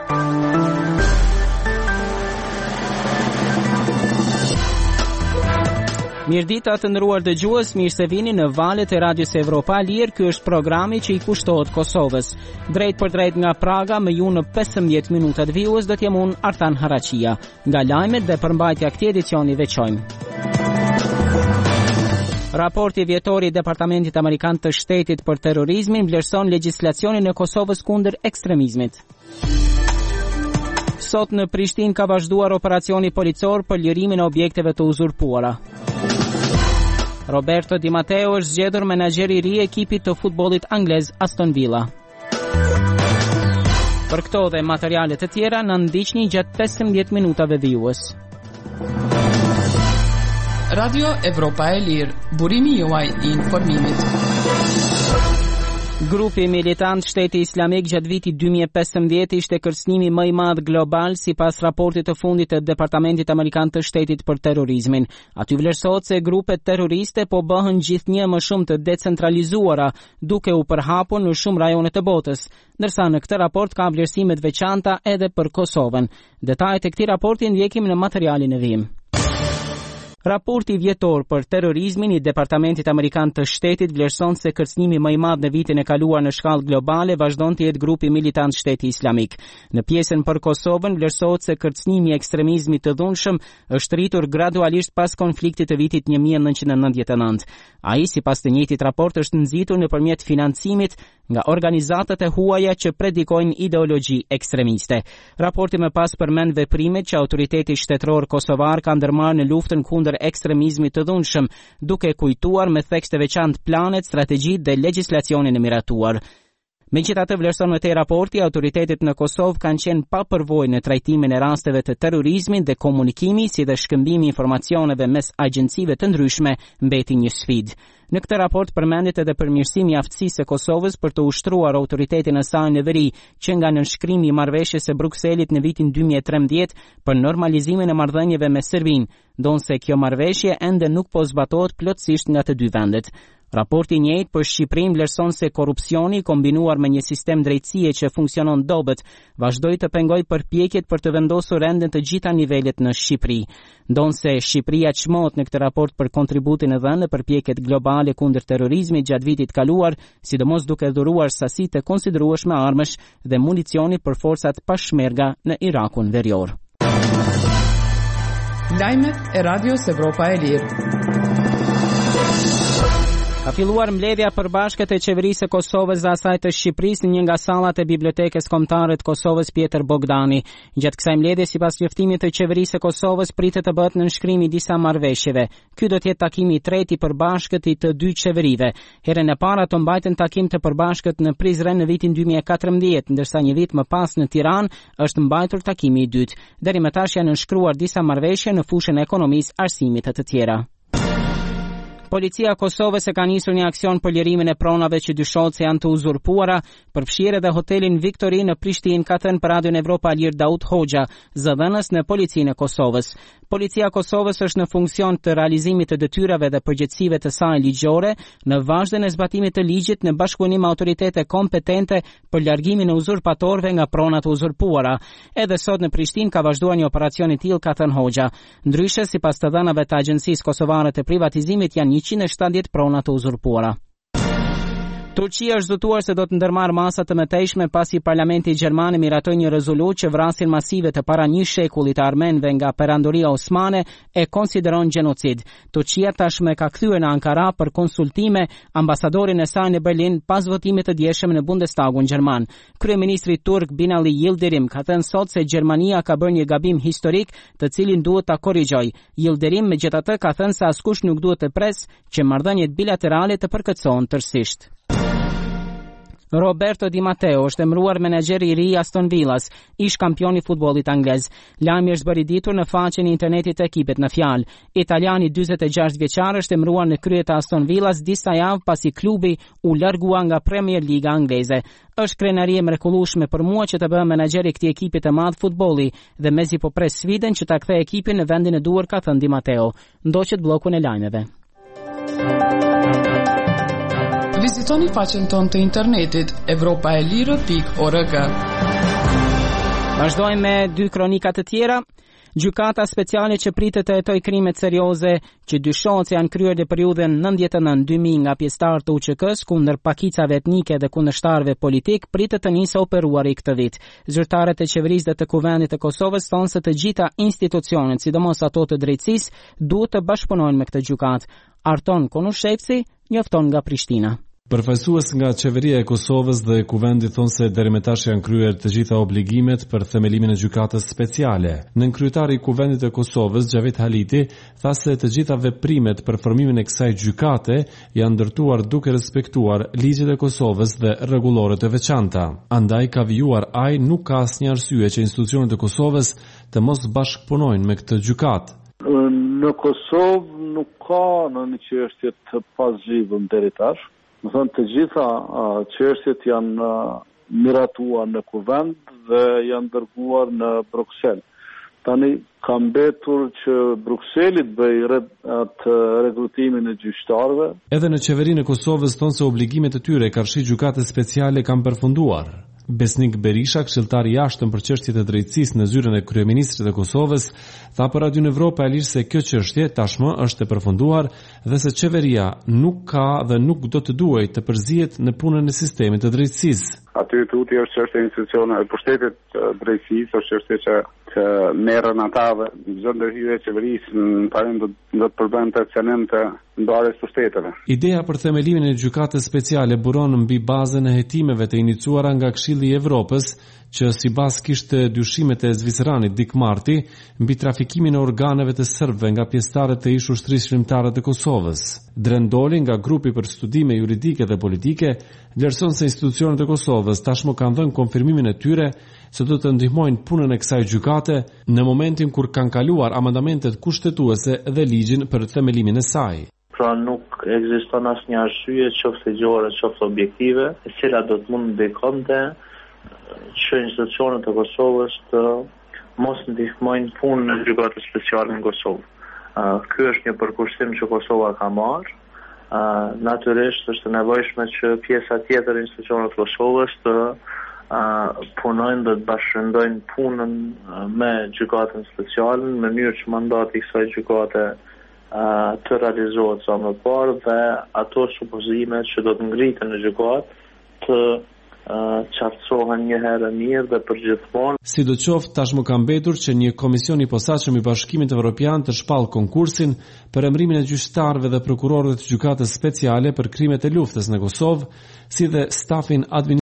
Mirdita të nderuar dëgjues, mirë se vini në valët e Radios Evropa Lir. Ky është programi që i kushtohet Kosovës. Drejt për drejt nga Praga, me ju në 15 minutat vijues do t'jem unë Artan Haraqia. Nga lajmet dhe përmbajtja këtij edicioni veçojmë. Raporti vjetor i Departamentit Amerikan të Shtetit për terrorizmin vlerëson legjislacionin e Kosovës kundër ekstremizmit. Sot në Prishtinë ka vazhduar operacioni policor për lirimin e objekteve të uzurpuara. Roberto Di Matteo është zgjedhur menaxher i ri i ekipit të futbollit anglez Aston Villa. Për këto dhe materiale të tjera na ndiqni gjatë 15 minutave vijues. Radio Evropa e Lirë, burimi juaj i informimit. Grupi militant Shteti Islamik gjatë vitit 2015 ishte kërcënimi më i madh global sipas raportit të fundit të Departamentit Amerikan të Shtetit për terrorizmin. Aty vlerësohet se grupet terroriste po bëhen gjithnjë më shumë të decentralizuara, duke u përhapur në shumë rajone të botës, ndërsa në këtë raport ka vlerësime të veçanta edhe për Kosovën. Detajet e këtij raporti ndjekim në materialin e vim. Raporti vjetor për terrorizmin i Departamentit Amerikan të Shtetit vlerëson se kërcënimi më i madh në vitin e kaluar në shkallë globale vazhdon të jetë grupi militant Shteti Islamik. Në pjesën për Kosovën vlerësohet se kërcënimi i ekstremizmit të dhunshëm është rritur gradualisht pas konfliktit të vitit 1999. Ai, sipas të njëjtit raport, është nxitur nëpërmjet financimit nga organizatat e huaja që predikojnë ideologji ekstremiste. Raporti më pas përmend veprimet që autoriteti shtetëror kosovar ka ndërmarrë në luftën kundër ekstremizmit të dhunshëm, duke kujtuar me theks të veçantë planet, strategjitë dhe legjislacionin e miratuar. Megjithatë, vlerëson në te raporti, autoritetet në Kosovë kanë qenë pa përvojë në trajtimin e rasteve të terrorizmit dhe komunikimi, si dhe shkëmbimi informacioneve mes agjencive të ndryshme mbeti një sfidë. Në këtë raport përmendet edhe përmirësimi i aftësisë së Kosovës për të ushtruar autoritetin e saj në veri, që nga nënshkrimi i marrëveshjes së Brukselit në vitin 2013 për normalizimin e marrëdhënieve me Serbinë, ndonse kjo marrëveshje ende nuk po zbatohet plotësisht nga të dy vendet. Raporti i njëjtë për Shqipërinë vlerëson se korrupsioni kombinuar me një sistem drejtësie që funksionon dobët vazhdoi të pengojë përpjekjet për të vendosur rende të gjitha nivelet në Shqipëri. Ndonse Shqipëria çmohet në këtë raport për kontributin e dhënë në përpjekjet globale kundër terrorizmit gjatë vitit kaluar, sidomos duke dhuruar sasi të konsiderueshme armësh dhe municioni për forcat peshmerga në Irakun verior. Lajmet e Radios Evropa e Lirë. Ka filluar mbledhja e përbashkët e qeverisë së Kosovës dhe asaj të Shqipërisë në një nga sallat e bibliotekës kombëtare të Kosovës Pjetër Bogdani. Gjatë kësaj mbledhje, sipas njoftimit të qeverisë së Kosovës, pritet të bëhet nënshkrimi i disa marrëveshjeve. Ky do të jetë takimi i tretë i përbashkët i të dy qeverive. Herën e parë ato mbajtën takim të përbashkët në Prizren në vitin 2014, ndërsa një vit më pas në Tiranë është mbajtur takimi i dytë. Deri më tash janë nënshkruar disa marrëveshje në fushën e ekonomisë, arsimit e të tjera. Policia e Kosovës e ka nisur një aksion për lirimin e pronave që dyshohet se janë të uzurpuara, përfshirë edhe hotelin Victory në Prishtinë, ka thënë për Radion Evropa Lir Daud Hoxha, zëdhënës në Policinë e Kosovës. Policia e Kosovës është në funksion të realizimit të detyrave dhe përgjegjësive të saj ligjore në vazhdën e zbatimit të ligjit në bashkëpunim me autoritetet kompetente për largimin e uzurpatorëve nga pronat e uzurpuara. Edhe sot në Prishtinë ka vazhduar një operacion i tillë, ka thënë Hoxha. Ndryshe, sipas të dhënave të Agjencisë Kosovare të Privatizimit, janë 170 prona të uzurpuara. Turqia është zëtuar se do të ndërmarrë masa të mëtejshme pasi Parlamenti Gjerman miratoi një rezolutë që vrasin masive të para një shekulli të armenëve nga perandoria osmane e konsideron gjenocid. Turqia tashmë ka kthyer në Ankara për konsultime ambasadorin e saj në Berlin pas votimit të dieshëm në Bundestagun gjerman. Kryeministri turk Binali Yildirim ka thënë sot se Gjermania ka bërë një gabim historik, të cilin duhet ta korrigjojë. Yildirim megjithatë ka thënë se askush nuk duhet të presë që marrëdhëniet bilaterale të përkatësohen tërësisht. Roberto Di Matteo është emëruar menaxheri i ri i Aston Villas, ish kampion i futbollit anglez. Lajmi është bërë i ditur në faqen e internetit të ekipit në fjalë. Italiani 46 vjeçar është emëruar në krye të Aston Villas disa javë pasi klubi u largua nga Premier Liga angleze. Është krenari e mrekullueshme për mua që të bëhem menaxher i këtij ekipi të madh futbolli dhe mezi po pres sfidën që ta kthej ekipin në vendin e duhur, ka thënë Di Matteo. Ndoqet bllokun e lajmeve. Vizitoni faqen tonë të internetit europaelire.org. Vazhdojmë me 2 kronikat të tjera. Gjykata speciale që pritet të hetoj krimet serioze që dyshohet se janë kryer në periudhën 99-2000 nga pjesëtarët të UÇK-s kundër pakicave etnike dhe kundërshtarëve politik pritet të nisë operuari këtë vit. Zyrtarët e qeverisë dhe të Kuvendit të Kosovës thonë se të gjitha institucionet, sidomos ato të drejtësisë, duhet të bashkëpunojnë me këtë gjykatë. Arton Konushevci njofton nga Prishtina. Përfaqësues nga qeveria e Kosovës dhe Kuvendi thonë se deri më tash janë kryer të gjitha obligimet për themelimin e gjykatës speciale. Nënkryetari i Kuvendit të Kosovës, Xhavet Haliti, tha se të gjitha veprimet për formimin e kësaj gjykate janë ndërtuar duke respektuar ligjet e Kosovës dhe rregulloret e veçanta. Andaj ka vijuar ai nuk ka asnjë arsye që institucionet e Kosovës të mos bashkëpunojnë me këtë gjykatë. Në Kosovë nuk ka në çështje të pazhgjidhur deri tash. Më thënë të gjitha çështjet janë miratuar në Kuvend dhe janë dërguar në Bruksel. Tani ka mbetur që Brukseli të bëjë atë regrutimin e gjyqtarëve. Edhe në qeverinë e Kosovës thonë se obligimet e tyre Karshi gjykate speciale kanë përfunduar. Besnik Berisha, këshilltar i jashtëm për çështjet e drejtësisë në zyrën e kryeministrit të Kosovës, tha për Radio Evropa se kjo çështje tashmë është e përfunduar dhe se qeveria nuk ka dhe nuk do të duhet të përzihet në punën e sistemit të drejtësisë. Aty tuti është çështje e institucioneve, pushtetit drejtësisë është çështje që merren ata dhe çdo ndërhyrje e qeverisë në parim do të përbënte cenim të ndarjes së pushteteve. Ideja për themelimin e gjykatës speciale buron mbi bazën e hetimeve të iniciuara nga Këshilli i Evropës, që sipas kishte dyshimet e Zvicranit Dick Marty mbi trafikimin e organeve të serbëve nga pjesëtarët e ish-ushtrisë shqiptare të Kosovës. Drendoli nga grupi për studime juridike dhe politike vlerëson se institucionet e Kosovës tashmë kanë dhënë konfirmimin e tyre se do të ndihmojnë punën e kësaj gjykate në momentin kur kanë kaluar amendamentet kushtetuese dhe ligjin për themelimin e saj. Pra nuk ekziston asnjë arsye, qoftë ligjore, qoftë objektive, e cila do të mund ndihmonte që institucionet e Kosovës të mos ndihmojnë punën e gjykatës speciale në Kosovë. Ky është një përkushtim që Kosova ka marrë. Natyrisht është e nevojshme që pjesa tjetër e institucioneve të Kosovës të punojnë dhe të bashkëndojnë punën me gjykatën speciale në mënyrë që mandati i kësaj gjykate të realizohet sa më parë dhe ato supozimet që do të ngriten në gjykatë të qartësohen një herë mirë dhe përgjithmonë. Sidoqoftë tashmë ka mbetur që një komision i posaçëm i Bashkimit Evropian të shpallë konkursin për emërimin e gjyqtarëve dhe prokurorëve të gjykatës speciale për krimet e luftës në Kosovë, si dhe stafin administrativ